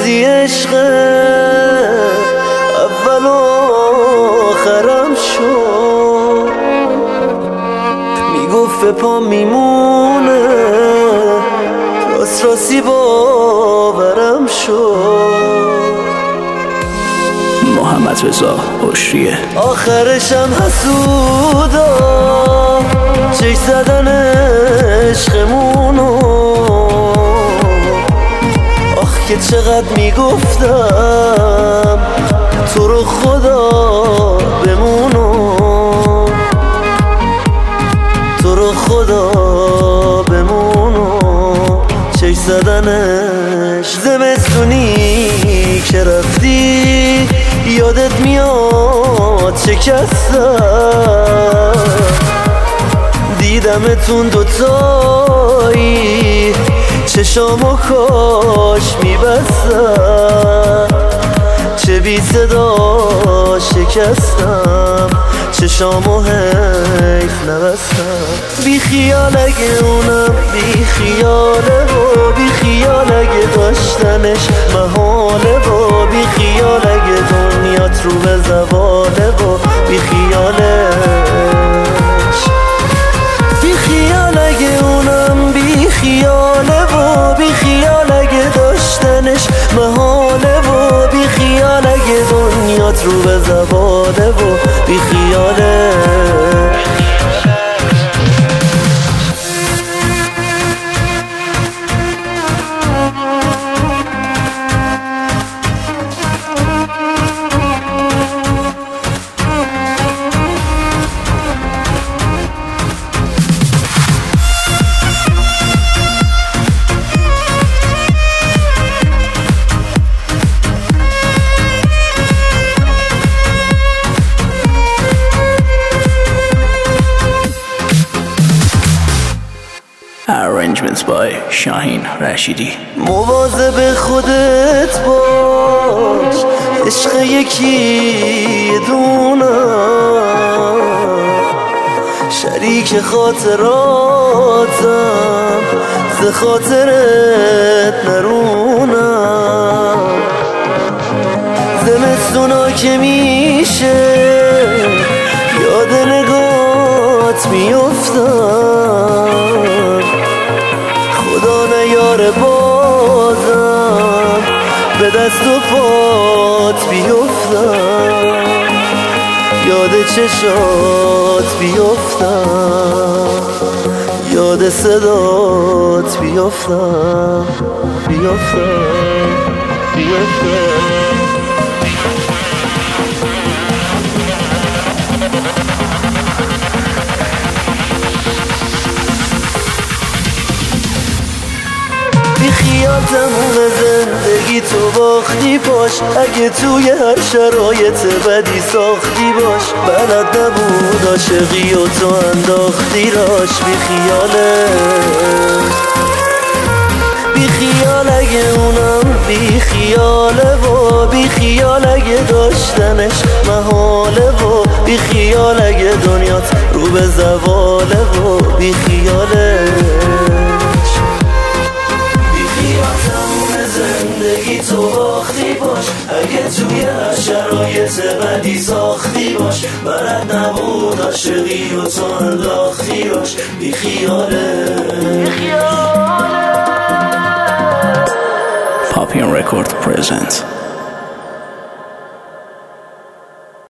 روزی عشق اول و آخرم شد، میگفت به پا میمونه، راست راستی باورم شد. محمد رضا هوشیه. آخرشم حسودا چش زدن عشقمونو، آخ که چقدر میگفتم تو رو خدا بمونو، تو رو خدا بمونو. چش زدنش زمستونی که رفتی یادت میاد شکستم، دیدمتون دوتایی چشامو کاش میبستم، چه بی صدا شکستم چشامو حیف نبستم. بی خیال اگه اونم بی خیاله و بی خیال اگه داشتنش محاله و بی خیال اگه دنیات رو به زواله و بی خیالش، بی خیال اگه اونم بی خیاله و بی خیال اگه داشتنش محاله و بی خیال اگه دنیات رو به زواله و بی خیالش. Arrangements by شاهین رشیدی. مواظب خودت باش، عشق یکی دونم، شریک خاطراتم ز خاطرت نرونم. زمستونا که میشه یاد نگات میفتم، خدا نیاره بازم به دست و پات بیفتم، یاد چشات بیفتم، یاد صدات بیفتم بیفتم بیفتم. بی خیال تموم زندگی تو باختی باش، اگه توی هر شرایط بدی ساختی باش، بلد نبود عاشقی و تو انداختی راش. بی خیاله، بی خیال اگه اونم بی خیاله و بی خیال اگه داشتنش محاله و بی خیال اگه دنیات رو به زواله و بی خیالش، زندگی تو باختی باش، اگه توی هر شرایط بدی ساختی باش، بلد نبود عاشقی و تو انداختی راش. بی خیاله. Poppy Record presents